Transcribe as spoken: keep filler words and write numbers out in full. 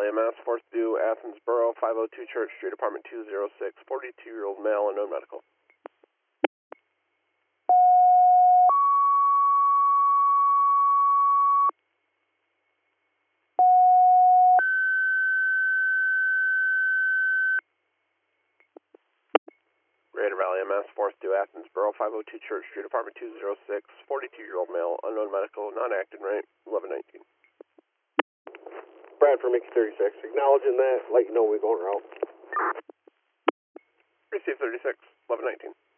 Valley M S, fourth due Athens Borough, five oh two Church Street, apartment two oh six, forty-two-year-old male, unknown medical. Greater Valley M S, fourth due Athens Borough, five oh two Church Street, apartment two oh six, forty-two-year-old male, unknown medical, non-acting rate, eleven nineteen. Brad for Mickey thirty-six, acknowledging that, let you know we're going route. Receive thirty-six, eleven nineteen.